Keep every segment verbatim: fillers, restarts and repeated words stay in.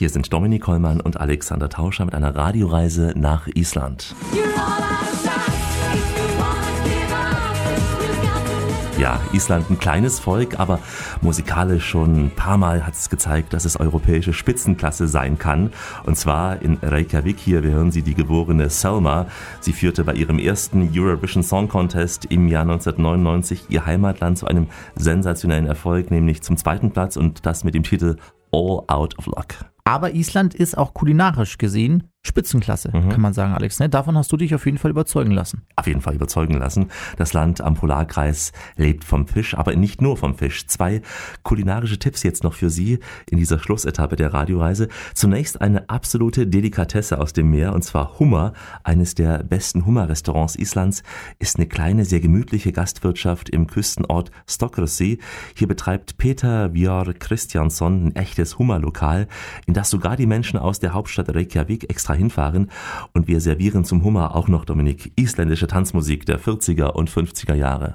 Hier sind Dominik Hollmann und Alexander Tauscher mit einer Radioreise nach Island. Ja, Island ein kleines Volk, aber musikalisch schon ein paar Mal hat es gezeigt, dass es europäische Spitzenklasse sein kann. Und zwar in Reykjavik. Hier hören Sie die geborene Selma. Sie führte bei ihrem ersten Eurovision Song Contest im Jahr neunzehnhundertneunundneunzig ihr Heimatland zu einem sensationellen Erfolg, nämlich zum zweiten Platz und das mit dem Titel All Out of Luck. Aber Island ist auch kulinarisch gesehen Spitzenklasse, mhm. kann man sagen, Alex. Ne? Davon hast du dich auf jeden Fall überzeugen lassen. Auf jeden Fall überzeugen lassen. Das Land am Polarkreis lebt vom Fisch, aber nicht nur vom Fisch. Zwei kulinarische Tipps jetzt noch für Sie in dieser Schlussetappe der Radioreise. Zunächst eine absolute Delikatesse aus dem Meer, und zwar Hummer. Eines der besten Hummerrestaurants Islands ist eine kleine, sehr gemütliche Gastwirtschaft im Küstenort Stokkrösi. Hier betreibt Peter Björk Kristjansson ein echtes Hummerlokal, in das sogar die Menschen aus der Hauptstadt Reykjavik extra hinfahren, und wir servieren zum Hummer auch noch, Dominik, isländische Tanzmusik der vierziger und fünfziger Jahre.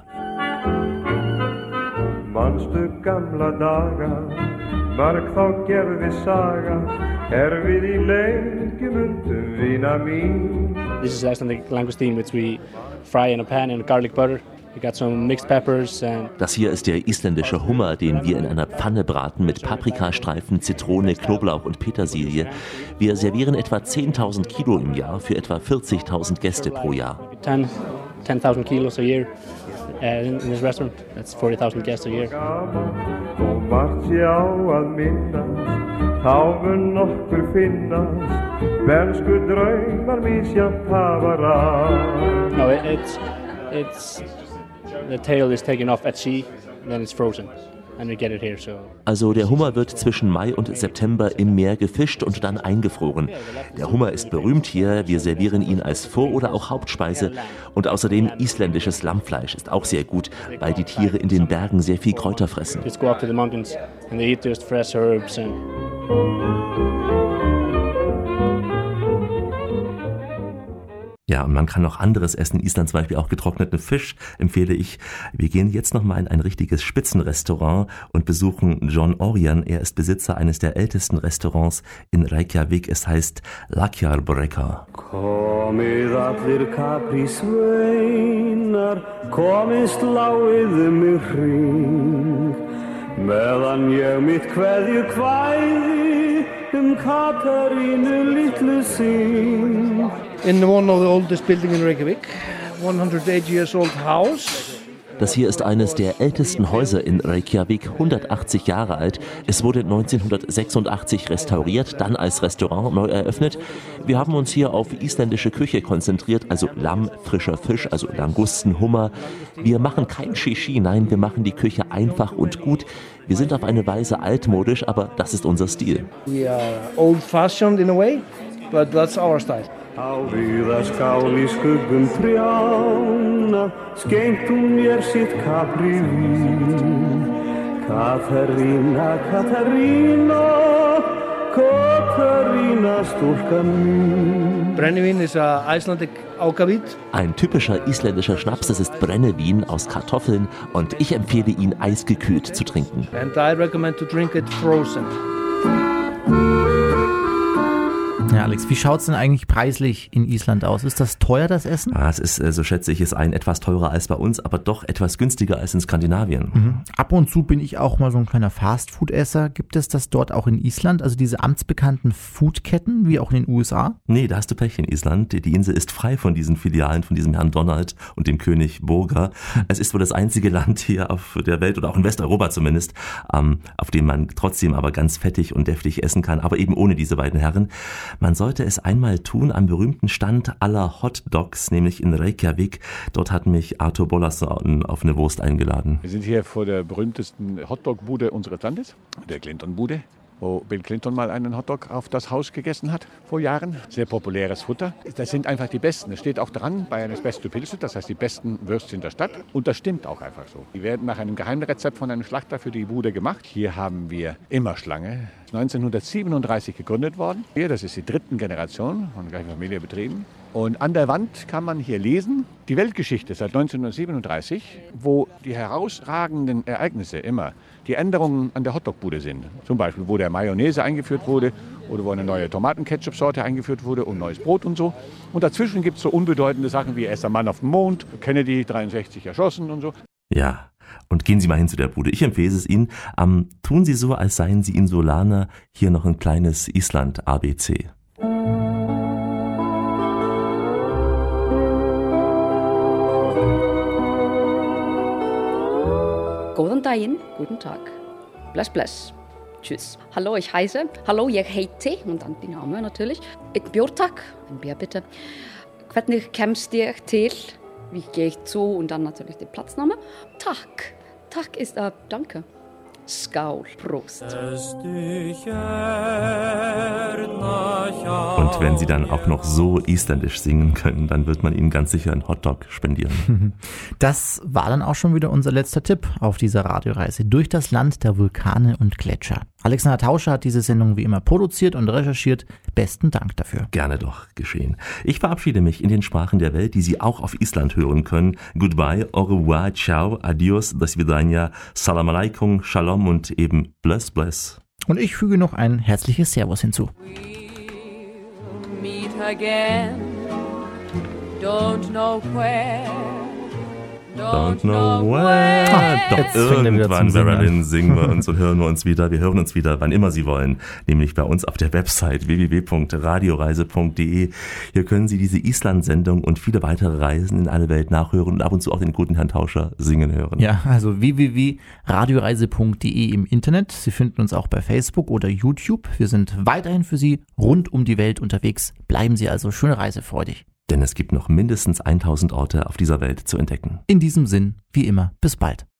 Manstu gamla daga, marg þá gerði saga, er við í leikjum undum vina mín. This is Icelandic langoustine which we fry in a pan in garlic butter. We got some mixed peppers and Das hier ist der isländische Hummer, den wir in einer Pfanne braten mit Paprikastreifen, Zitrone, Knoblauch und Petersilie. Wir servieren etwa zehntausend Kilo im Jahr für etwa vierzigtausend Gäste pro Jahr. ten thousand kilos a year uh, in, in this restaurant. That's forty thousand guests a year. Og margt sé á að minnast, þá mun nokkur finnast, bernsku draumar misjafnt hafa ráð. No, it, it's it's the tail is taken off at sea, then it's frozen. And we get it here, so. Also der Hummer wird zwischen Mai und September im Meer gefischt und dann eingefroren. Der Hummer ist berühmt hier, wir servieren ihn als Vor- oder auch Hauptspeise, und außerdem isländisches Lammfleisch ist auch sehr gut, weil die Tiere in den Bergen sehr viel Kräuter fressen. Just go up to the mountains and they eat just fresh herbs and Ja, und man kann noch anderes essen in Island, zum Beispiel auch getrockneten Fisch, empfehle ich. Wir gehen jetzt nochmal in ein richtiges Spitzenrestaurant und besuchen John Orjan. Er ist Besitzer eines der ältesten Restaurants in Reykjavik. Es heißt Lækjarbrekka. Komið allir kaprísveinar, komið sláið mig hring, meðan ég mitt kveðju kvæði um Katarínu litlu syng. In one of the oldest buildings in Reykjavik, one hundred eight years old house. Das hier ist eines der ältesten Häuser in Reykjavik, hundertachtzig Jahre alt. Es wurde neunzehnhundertsechsundachtzig restauriert, dann als Restaurant neu eröffnet. Wir haben uns hier auf isländische Küche konzentriert, also Lamm, frischer Fisch, also Langusten, Hummer. Wir machen kein Shishi, nein, wir machen die Küche einfach und gut. Wir sind auf eine Weise altmodisch, aber das ist unser Stil. We are old-fashioned in a way, but that's our style. Á víða skál í skuggum trjánna, skengt hún mér sitt kaprívín. Katarína, Katarína, Katarína stúlka mín. Brennivín is a Icelandic ákavit. Ein typischer isländischer Schnaps, das ist Brennevin aus Kartoffeln, und ich empfehle ihn eisgekühlt zu trinken. And I recommend to drink it frozen. Ja, Alex, wie schaut es denn eigentlich preislich in Island aus? Ist das teuer, das Essen? Ah, es ist, so schätze ich es ein, etwas teurer als bei uns, aber doch etwas günstiger als in Skandinavien. Mhm. Ab und zu bin ich auch mal so ein kleiner Fastfood-Esser. Gibt es das dort auch in Island? Also diese amtsbekannten Foodketten, wie auch in den U S A? Nee, da hast du Pech in Island. Die Insel ist frei von diesen Filialen, von diesem Herrn Donald und dem König Burger. Es ist wohl das einzige Land hier auf der Welt, oder auch in Westeuropa zumindest, ähm, auf dem man trotzdem aber ganz fettig und deftig essen kann, aber eben ohne diese beiden Herren. Man sollte es einmal tun am berühmten Stand aller Hot Dogs, nämlich in Reykjavik. Dort hat mich Arthur Bollason auf eine Wurst eingeladen. Wir sind hier vor der berühmtesten Hotdog-Bude unseres Landes, der Clinton-Bude, wo Bill Clinton mal einen Hotdog auf das Haus gegessen hat vor Jahren. Sehr populäres Futter. Das sind einfach die besten. Es steht auch dran, bei eines Beste Pilze, das heißt die besten Würstchen der Stadt. Und das stimmt auch einfach so. Die werden nach einem Geheimrezept von einem Schlachter für die Bude gemacht. Hier haben wir immer Schlange. neunzehnhundertsiebenunddreißig gegründet worden. Hier, das ist die dritten Generation von gleicher Familie betrieben. Und an der Wand kann man hier lesen, die Weltgeschichte seit neunzehnhundertsiebenunddreißig, wo die herausragenden Ereignisse immer die Änderungen an der Hotdog-Bude sind. Zum Beispiel, wo der Mayonnaise eingeführt wurde oder wo eine neue Tomatenketchup-Sorte eingeführt wurde und neues Brot und so. Und dazwischen gibt es so unbedeutende Sachen wie erster Mann auf dem Mond, Kennedy dreiundsechzig erschossen und so. Ja, und gehen Sie mal hin zu der Bude. Ich empfehle es Ihnen. Ähm, tun Sie so, als seien Sie Insulaner. Hier noch ein kleines Island-A B C. Góðan daginn, guten Tag. Bless, bless. Tschüss. Hallo, ich heiße. Hallo, ich heiti. Und dann die Name natürlich. Ein Björtag. Ein Bier bitte. Hvernig kemst ihr til? Wie gehe ich zu? Und dann natürlich der Platzname. Tag. Tag ist äh, danke. Skaul. Prost. Und wenn Sie dann auch noch so isländisch singen können, dann wird man Ihnen ganz sicher einen Hotdog spendieren. Das war dann auch schon wieder unser letzter Tipp auf dieser Radioreise durch das Land der Vulkane und Gletscher. Alexander Tauscher hat diese Sendung wie immer produziert und recherchiert. Besten Dank dafür. Gerne doch geschehen. Ich verabschiede mich in den Sprachen der Welt, die Sie auch auf Island hören können. Goodbye, au revoir, ciao, adios, do svidania, salam alaikum, shalom und eben bless, bless. Und ich füge noch ein herzliches Servus hinzu. We'll meet again. Don't know where. Don't know where. Ah, Doch irgendwann, Marilyn, singen wir uns und hören wir uns wieder. Wir hören uns wieder, wann immer Sie wollen. Nämlich bei uns auf der Website w w w punkt radioreise punkt d e. Hier können Sie diese Island-Sendung und viele weitere Reisen in alle Welt nachhören und ab und zu auch den guten Herrn Tauscher singen hören. Ja, also w w w punkt radioreise punkt d e im Internet. Sie finden uns auch bei Facebook oder YouTube. Wir sind weiterhin für Sie rund um die Welt unterwegs. Bleiben Sie also schön reisefreudig. Denn es gibt noch mindestens tausend Orte auf dieser Welt zu entdecken. In diesem Sinn, wie immer, bis bald.